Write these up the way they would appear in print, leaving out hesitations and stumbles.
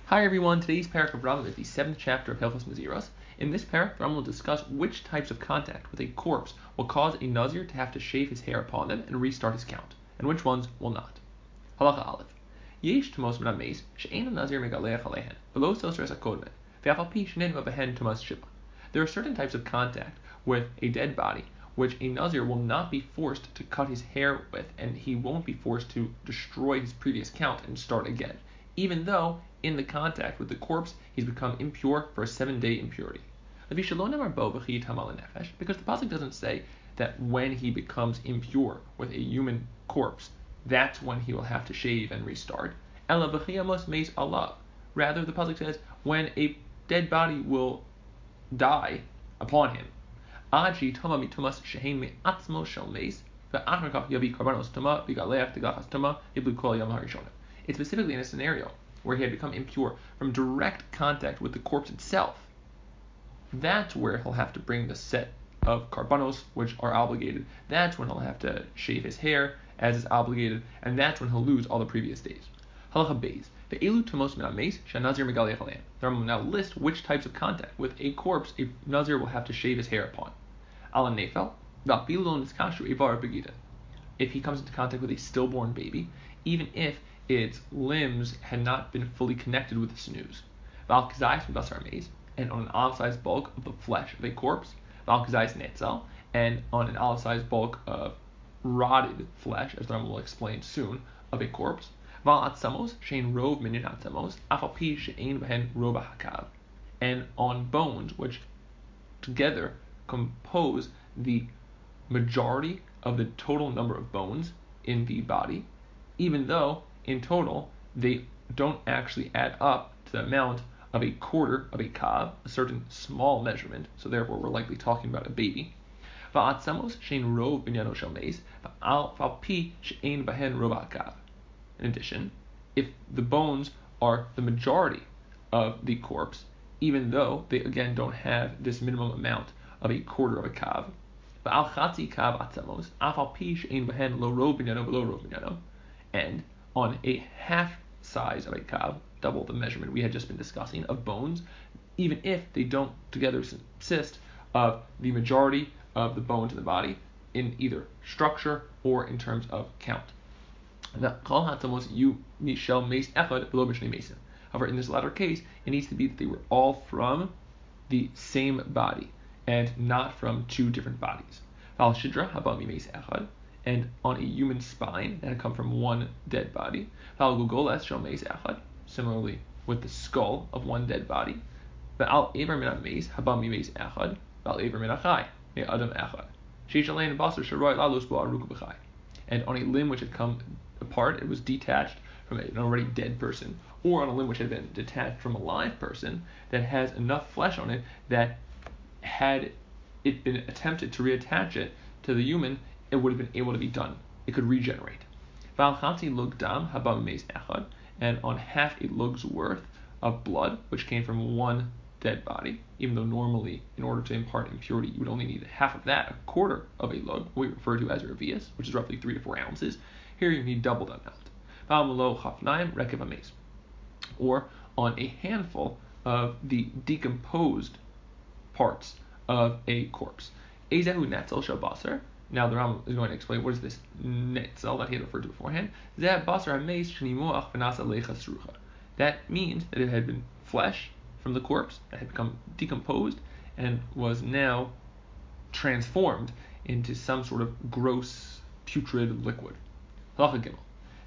Hi everyone, today's parak of Rambam is the 7th chapter of Hilchos Naziros. In this parak, Rambam will discuss which types of contact with a corpse will cause a Nazir to have to shave his hair upon them and restart his count, and which ones will not. Halacha Aleph. Yesh Tmos min hameis she'ein Nazir megaleach alehen, v'lo sosres hakodmen, ve'af al pi she'nein behen Tmos shiva. There are certain types of contact with a dead body which a Nazir will not be forced to cut his hair with, and he won't be forced to destroy his previous count and start again, even though in the contact with the corpse he's become impure for a 7-day impurity. Because the pasuk doesn't say that when he becomes impure with a human corpse, that's when he will have to shave and restart. Rather, the pasuk says when a dead body will die upon him. It's specifically in a scenario where he had become impure from direct contact with the corpse itself. That's where he'll have to bring the set of karbanos, which are obligated. That's when he'll have to shave his hair, as is obligated, and that's when he'll lose all the previous days. Halacha Beis. The Rambam will now list which types of contact with a corpse a Nazir will have to shave his hair upon. If he comes into contact with a stillborn baby, even if its limbs had not been fully connected with the snooze. And on an olive-sized bulk of the flesh of a corpse, and on an olive-sized bulk of rotted flesh, as the Rambam will explain soon, of a corpse, and on bones which together compose the majority of the total number of bones in the body, even though in total they don't actually add up to the amount of a quarter of a kav, a certain small measurement, so therefore we're likely talking about a baby. In addition, if the bones are the majority of the corpse, even though they again don't have this minimum amount of a quarter of a kav, and on a half size of a kav, double the measurement we had just been discussing of bones, even if they don't together consist of the majority of the bones in the body in either structure or in terms of count. However, in this latter case, it needs to be that they were all from the same body and not from two different bodies. And on a human spine that had come from one dead body. Similarly with the skull of one dead body. And on a limb which had come apart, it was detached from an already dead person, or on a limb which had been detached from a live person that has enough flesh on it that had it been attempted to reattach it to the human, it would have been able to be done. It could regenerate. And on half a lug's worth of blood, which came from one dead body, even though normally, in order to impart impurity, you would only need half of that, a quarter of a lug, what we refer to as revius, which is roughly 3 to 4 ounces. Here you need double that amount. Or on a handful of the decomposed parts of a corpse. Now the Rambam is going to explain what is this netzel that he had referred to beforehand. That means that it had been flesh from the corpse that had become decomposed and was now transformed into some sort of gross, putrid liquid. Halacha Gimel.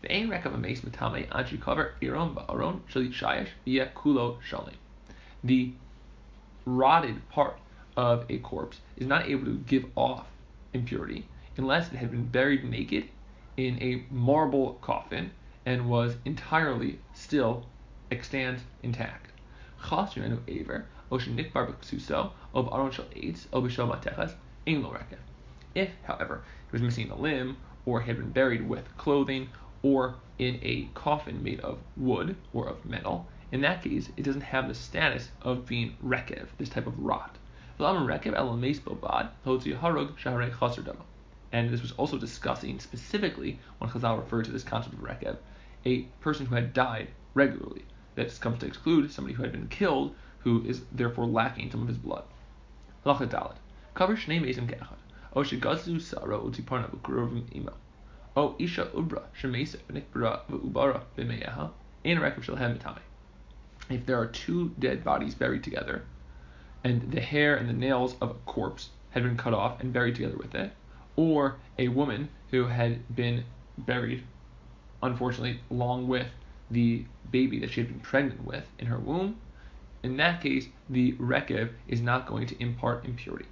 The rotted part of a corpse is not able to give off impurity unless it had been buried naked in a marble coffin and was entirely still extant intact. If, however, it was missing a limb, or had been buried with clothing, or in a coffin made of wood or of metal, in that case it doesn't have the status of being rekev, this type of rot. And this was also discussing specifically when Chazal referred to this concept of rekev, a person who had died regularly. that comes to exclude somebody who had been killed, who is therefore lacking some of his blood. Halacha Dalet. Cover shnei mesim ke'echad. O shegazu sara utiparna v'kurovim imo. O isha ubra shemesa v'nikbara v'ubara b'meyeha ein rekav shalhem mitame. If there are two dead bodies buried together, and the hair and the nails of a corpse had been cut off and buried together with it, or a woman who had been buried, unfortunately, along with the baby that she had been pregnant with in her womb, in that case, the rekev is not going to impart impurity.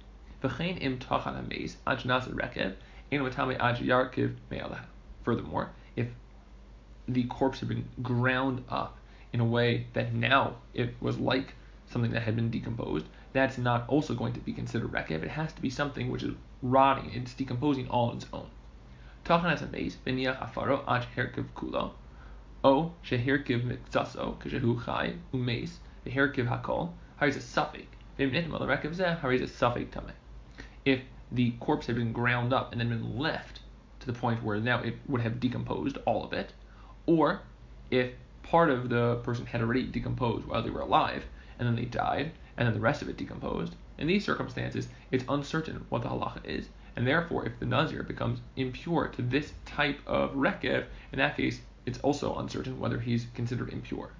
Furthermore, if the corpse had been ground up in a way that now it was like something that had been decomposed, that's not also going to be considered rekev. It has to be something which is rotting, it's decomposing all on its own. Tachan as v'niach afaro aj herkev kulo, o shehirkev mikzaso kashehu chai umeis v'herkev hakol hariz a suffix v'imnitim al rekev zeh hariz a suffix tameh. If the corpse had been ground up and then been left to the point where now it would have decomposed all of it, or if part of the person had already decomposed while they were alive and then they died and then the rest of it decomposed, in these circumstances it's uncertain what the halacha is, and therefore if the nazir becomes impure to this type of rekev, in that case it's also uncertain whether he's considered impure.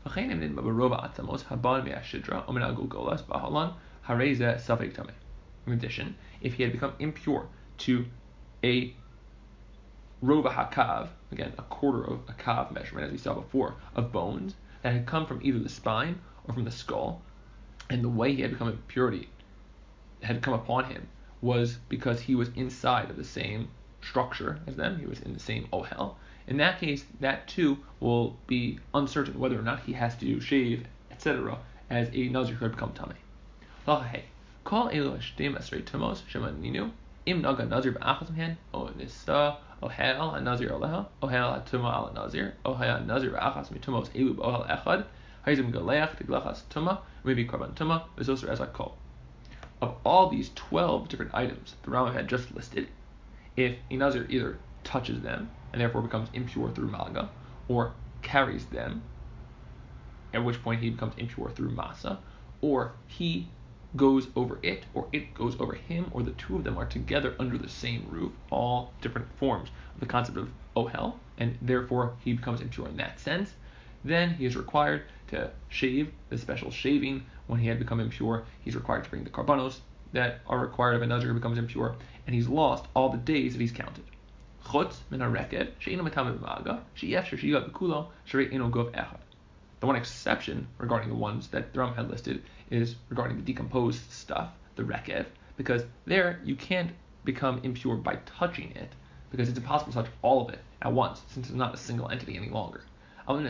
In addition, if he had become impure to a rova hakav, again a quarter of a kav measurement as we saw before, of bones that had come from either the spine or from the skull, and the way he had become impurity had come upon him was because he was inside of the same structure as them, he was in the same ohel. In that case, that too will be uncertain whether or not he has to shave, etc., as a nazir who had become tamei. Call elu hashtem asrei tumos shemaninu im naga nazir ba'achas mehen o nisa ohel hanazir aleha ohel hatuma al nazir ohel nazir ba'achas mitumos elu b'ohel echad haizim galeach tiglachas tuma maybe korban tuma v'zoser as kol. Of all these 12 different items the Rambam had just listed, if a nazir either touches them and therefore becomes impure through malga, or carries them, at which point he becomes impure through masa, or he goes over it, or it goes over him, or the two of them are together under the same roof, all different forms of the concept of ohel, and therefore he becomes impure in that sense, then he is required to shave the special shaving. When he had become impure, he's required to bring the karbanos that are required of a nazir who becomes impure, and he's lost all the days that he's counted. Chutz min harekev she'ino metameh b'ma'aga she'efshar she'igat b'kulo sherei eno gov echad. The one exception regarding the ones that the Rambam had listed is regarding the decomposed stuff, the rekev, because there you can't become impure by touching it, because it's impossible to touch all of it at once, since it's not a single entity any longer. However,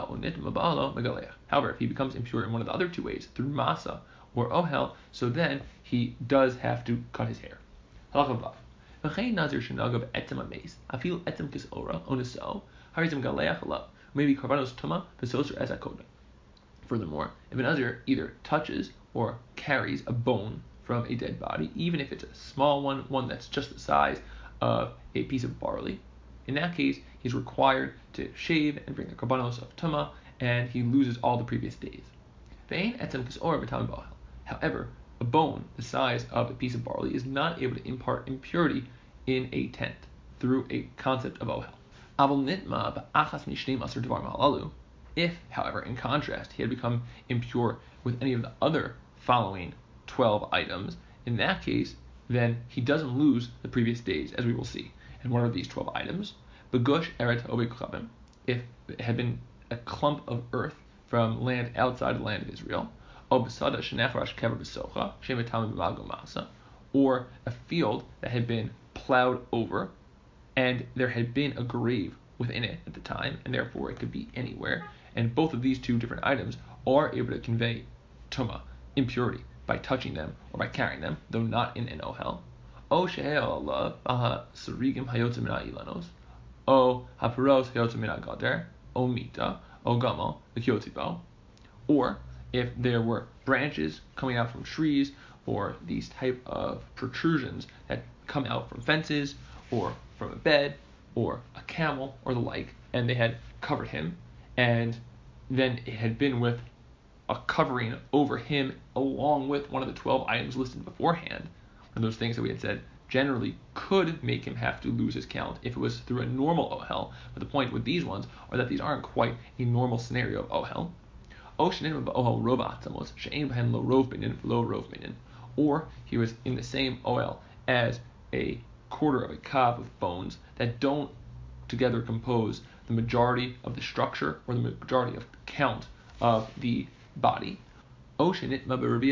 if he becomes impure in one of the other two ways, through masa or ohel, so then he does have to cut his hair. Furthermore, if a nazir either touches or carries a bone from a dead body, even if it's a small one that's just the size of a piece of barley, in that case, he's required to shave and bring the karbanos of tuma, and he loses all the previous days. However, a bone the size of a piece of barley is not able to impart impurity in a tent through a concept of ohel. If, however, in contrast, he had become impure with any of the other following 12 items, in that case, then he doesn't lose the previous days, as we will see. And what are these 12 items? Begush eret obekchabim, if it had been a clump of earth from land outside the land of Israel, or a field that had been plowed over, and there had been a grave within it at the time, and therefore it could be anywhere. And both of these two different items are able to convey tuma, impurity, by touching them or by carrying them, though not in an ohel. O she'el Allah aha sarigim hayotzim min ha'ilanos, o hapuros hayotzim min ha'gader, o mita, o gamal v'kiyotzibo. Or if there were branches coming out from trees, or these type of protrusions that come out from fences, or from a bed, or a camel, or the like, and they had covered him, and then it had been with a covering over him along with one of the 12 items listed beforehand, one of those things that we had said generally could make him have to lose his count if it was through a normal ohel. But the point with these ones are that these aren't quite a normal scenario of ohel. Or he was in the same ohel as a quarter of a kav of bones that don't together compose the majority of the structure or the majority of count of the body. Or he had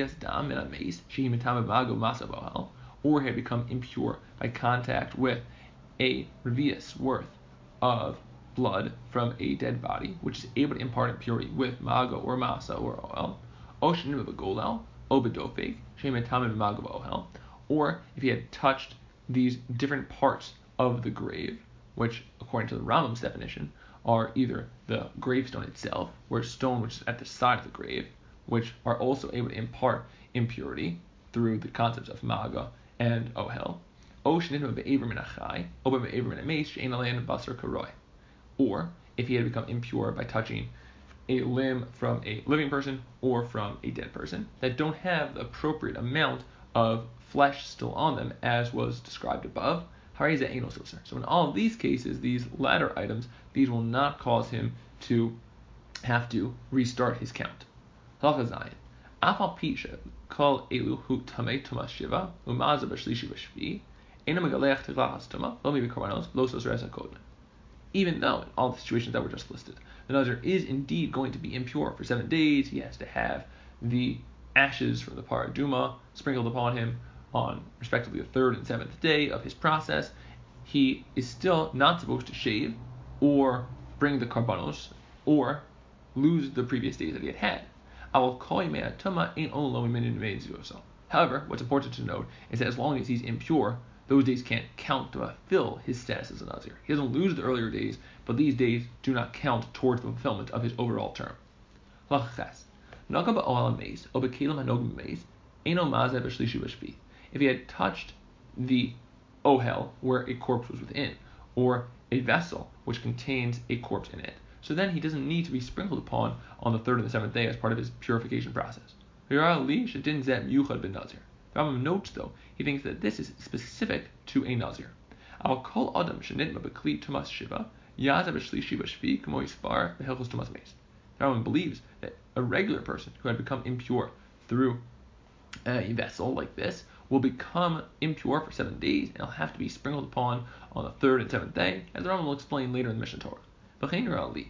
become impure by contact with a revius worth of blood from a dead body, which is able to impart impurity with mago or masa or oil. Or if he had touched these different parts of the grave, which according to the Rambam's definition are either the gravestone itself, or a stone which is at the side of the grave, which are also able to impart impurity through the concepts of maga and ohel. Or if he had become impure by touching a limb from a living person or from a dead person that don't have the appropriate amount of flesh still on them as was described above. So in all of these cases, these latter items, these will not cause him to have to restart his count. Even though in all the situations that were just listed, the Nazir is indeed going to be impure for 7 days, he has to have the ashes from the paraduma sprinkled upon him on respectively the 3rd and 7th day of his process. He is still not supposed to shave or bring the karbanos or lose the previous days that he had had. However, what's important to note is that as long as he's impure, those days can't count to fulfill his status as a Nazir. He doesn't lose the earlier days, but these days do not count towards the fulfillment of his overall term. If he had touched the ohel where a corpse was within, or a vessel which contains a corpse in it, so then he doesn't need to be sprinkled upon on the 3rd and the 7th day as part of his purification process. The Rambam notes, though, he thinks that this is specific to a Nazir. The Rambam believes that a regular person who had become impure through a vessel like this will become impure for 7 days and he'll have to be sprinkled upon on the 3rd and 7th day, as the Rambam will explain later in the Mishnah Torah. In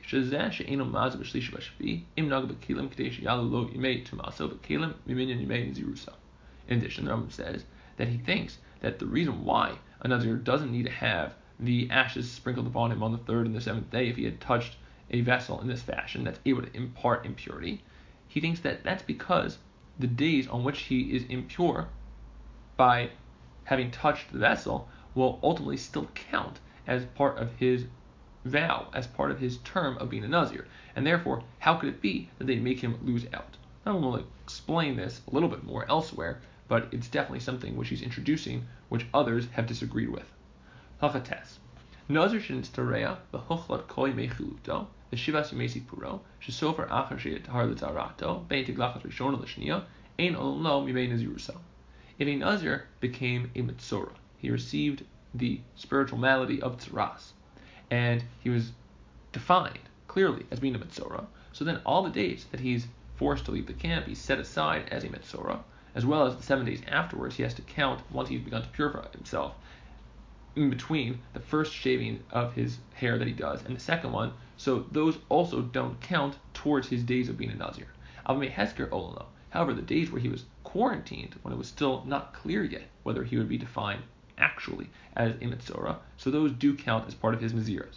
addition, the Rambam says that he thinks that the reason why a Nazir doesn't need to have the ashes sprinkled upon him on the 3rd and the 7th day if he had touched a vessel in this fashion that's able to impart impurity, he thinks that that's because the days on which he is impure by having touched the vessel will ultimately still count as part of his vow, as part of his term of being a Nazir, and therefore, how could it be that they make him lose out? I'm going to explain this a little bit more elsewhere, but it's definitely something which he's introducing, which others have disagreed with. Hachates. Nazir shenstareya v'hochlat koi mechiluto v'shivas yemei sipuro shesofer achar sheyatahar l'tzarato bein tiglachat rishona l'shniya ein olam lo mimei nazirusa. If a Nazir became a Metzora, he received the spiritual malady of Tzaras, and he was defined clearly as being a Metzora, so then all the days that he's forced to leave the camp, he's set aside as a Metzora, as well as the 7 days afterwards he has to count once he's begun to purify himself, in between the first shaving of his hair that he does and the second one, so those also don't count towards his days of being a Nazir. However, the days where he was quarantined, when it was still not clear yet whether he would be defined actually as a Metzora, so those do count as part of his Naziros.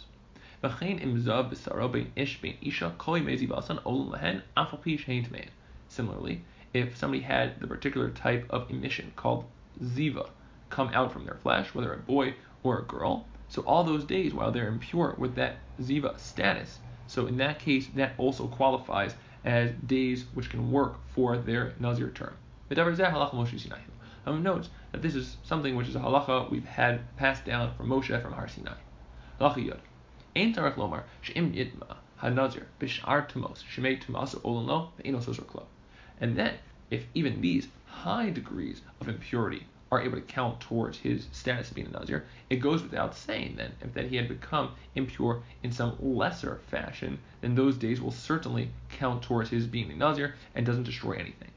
Similarly, if somebody had the particular type of emission called ziva come out from their flesh, whether a boy or a girl, so all those days while they're impure with that ziva status, so in that case that also qualifies as days which can work for their Nazir term. Notes that this is something which is a halacha we've had passed down from Moshe from Har Sinai. hanazir bishar tumos shemei tumas olanlo ve'enos osor klo. And then, if even these high degrees of impurity are able to count towards his status of being a nazir, it goes without saying then if that he had become impure in some lesser fashion, then those days will certainly count towards his being a nazir and doesn't destroy anything.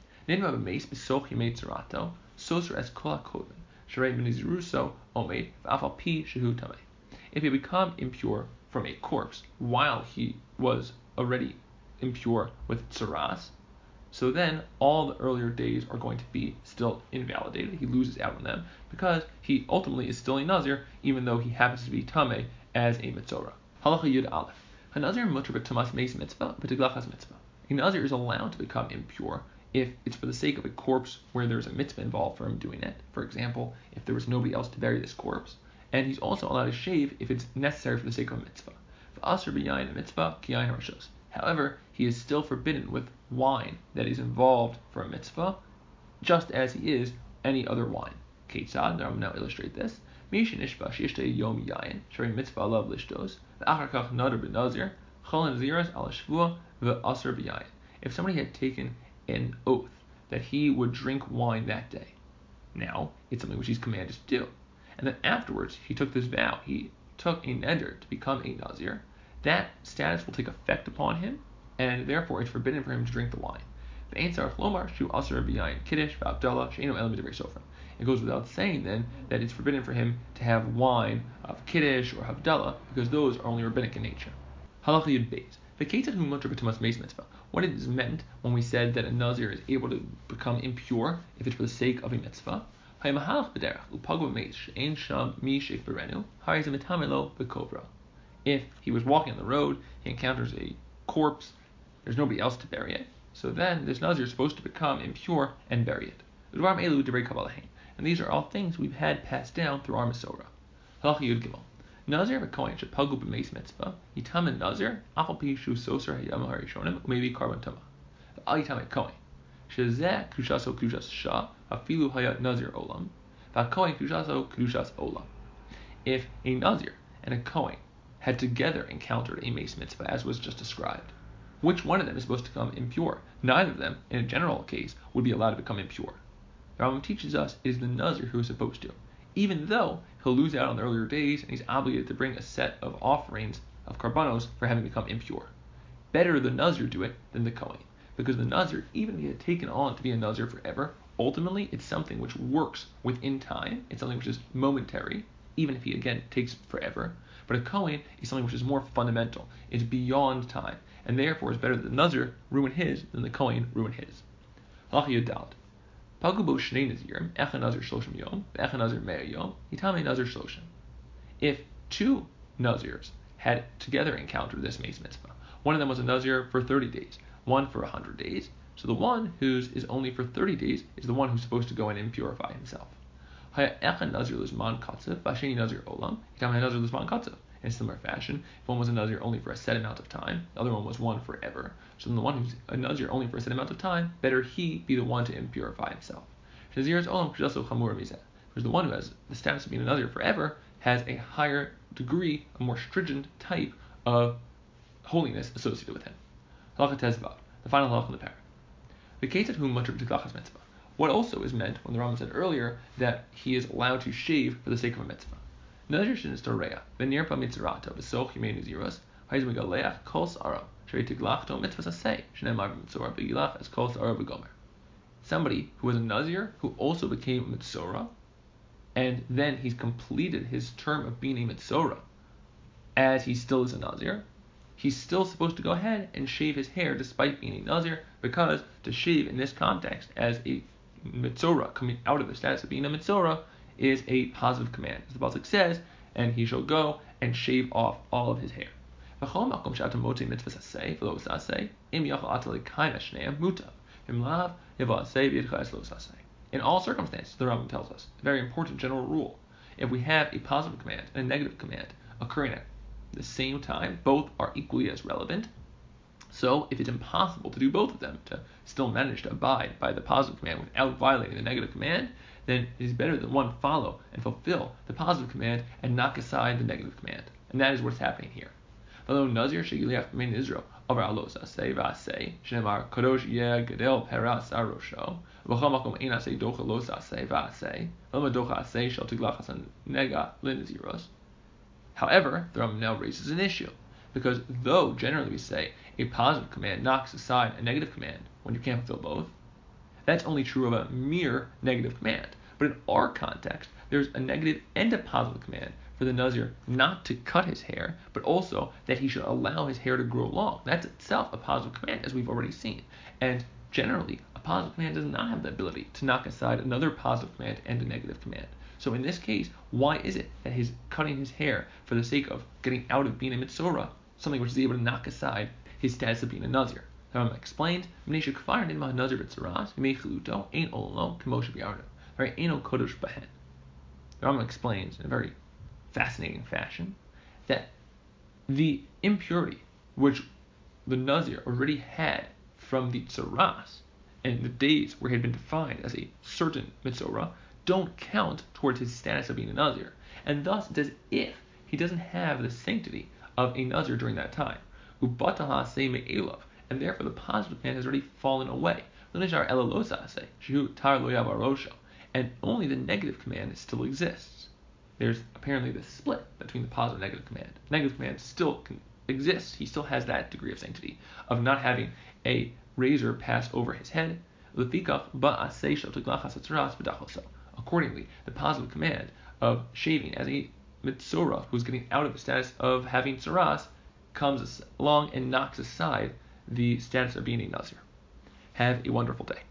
If he become impure from a corpse while he was already impure with tsaras, so then all the earlier days are going to be still invalidated. He loses out on them because he ultimately is still a nazir, even though he happens to be tameh as a mitzorah. Halacha Yud Aleph. Hanazir mutter b'tumas meis mitzvah b'tiglachas mitzvah. A nazir is allowed to become impure if it's for the sake of a corpse where there's a mitzvah involved for him doing it. For example, if there was nobody else to bury this corpse. And he's also allowed to shave if it's necessary for the sake of a mitzvah. V'asr b'yayin mitzvah kiyayin rashos. However, he is still forbidden with wine that is involved for a mitzvah, just as he is any other wine. Keitzad, now I'm going to illustrate this. If somebody had taken an oath that he would drink wine that day, now it's something which he's commanded to do, and then afterwards he took this vow, he took a neder to become a nazir, that status will take effect upon him, and therefore it's forbidden for him to drink the wine. It goes without saying then that it's forbidden for him to have wine of Kiddush or Havdalah, because those are only rabbinic in nature. Halacha Yud Beis. What is meant when we said that a nazir is able to become impure if it's for the sake of a mitzvah? If he was walking on the road, he encounters a corpse, there's nobody else to bury it, so then this nazir is supposed to become impure and bury it. And these are all things we've had passed down through our Masorah. Halacha Yud Gimel. Nazir v'kohen shepagu b'meis mitzvah yitam and nazir afal pi shu soser hayam harishonim maybe carbon tama. V'al yitam kohen shezeh kushaso kushas shah afilu hayat nazir olam v'kohen kushaso kushas olam. If a nazir and a kohen had together encountered a mace mitzvah as was just described, which one of them is supposed to become impure? Neither of them, in a general case, would be allowed to become impure. The Rambam teaches us it is the nazir who is supposed to, even though he'll lose out on the earlier days and he's obligated to bring a set of offerings of karbanos for having become impure. Better the nazir do it than the kohen, because the nazir, even if he had taken on to be a nazir forever, ultimately it's something which works within time, it's something which is momentary, even if he again takes forever. But a kohen is something which is more fundamental, it's beyond time, and therefore it's better that the nazir ruin his than the kohen ruin his. Halacha Yud Daled. Pagu bo shnei nazirim, echa nazir shloshim yom, echa nazir mea yom, hitame nazir shloshim. If two nazirs had together encountered this mace mitzvah, one of them was a nazir for 30 days, one for 100 days, so the one whose is only for 30 days is the one who's supposed to go in and purify himself. Haya echa nazir lizman katzev, v'asheni nazir olam, hitame nazir lizman katzev. In a similar fashion, if one was a nazir only for a set amount of time, the other one was one forever. So then the one who's a nazir only for a set amount of time, better he be the one to impurify himself. Because the one who has the status of being a nazir forever has a higher degree, a more stringent type of holiness associated with him. Halacha Tezvav, the final halacha in the parak. What also is meant when the Rambam said earlier that he is allowed to shave for the sake of a mitzvah? Nazir is toreya. V'nirpa mitzrato v'soch yimei naziros. Haiz megaleach kol saro. Shrei tiglachto mitzvah sasei. Shneimar b'mitzorah v'gilach as kol saro v'gomer. Somebody who was a nazir who also became a mitzorah, and then he's completed his term of being a mitzorah, as he still is a nazir, he's still supposed to go ahead and shave his hair despite being a nazir, because to shave in this context as a mitzorah coming out of the status of being a mitzorah is a positive command. As the pasuk says, and he shall go and shave off all of his hair. In all circumstances, the Rambam tells us, a very important general rule, if we have a positive command and a negative command occurring at the same time, both are equally as relevant. So if it's impossible to do both of them, to still manage to abide by the positive command without violating the negative command, then it is better that one follow and fulfill the positive command and knock aside the negative command. And that is what's happening here. V'lo nazir shegiliach b'mein Israel over alos asay v'asay shenemar kadosh yeh gadel peras arosho v'chol makom ein asay docha los asay v'asay v'lama docha asay shel tiglach asan nega linaziros. However, the Rambam now raises an issue, because though generally we say a positive command knocks aside a negative command when you can't fulfill both, that's only true of a mere negative command. But in our context, there's a negative and a positive command for the Nazir not to cut his hair, but also that he should allow his hair to grow long. That's itself a positive command, as we've already seen. And generally, a positive command does not have the ability to knock aside another positive command and a negative command. So in this case, why is it that he's cutting his hair for the sake of getting out of being a mitzorah, something which is able to knock aside his status of being a Nazir? The Rambam explained, the Rambam explains in a very fascinating fashion that the impurity which the Nazir already had from the tzaras and the days where he had been defined as a certain mitzorah don't count towards his status of being a Nazir, and thus it's as if he doesn't have the sanctity of a Nazir during that time. And therefore the positive command has already fallen away. And only the negative command still exists. There's apparently this split between the positive and negative command. The negative command still exists. He still has that degree of sanctity of not having a razor pass over his head. Accordingly, the positive command of shaving as a mitzorah who's getting out of the status of having tzaras comes along and knocks aside the status of being a Nazir. Have a wonderful day.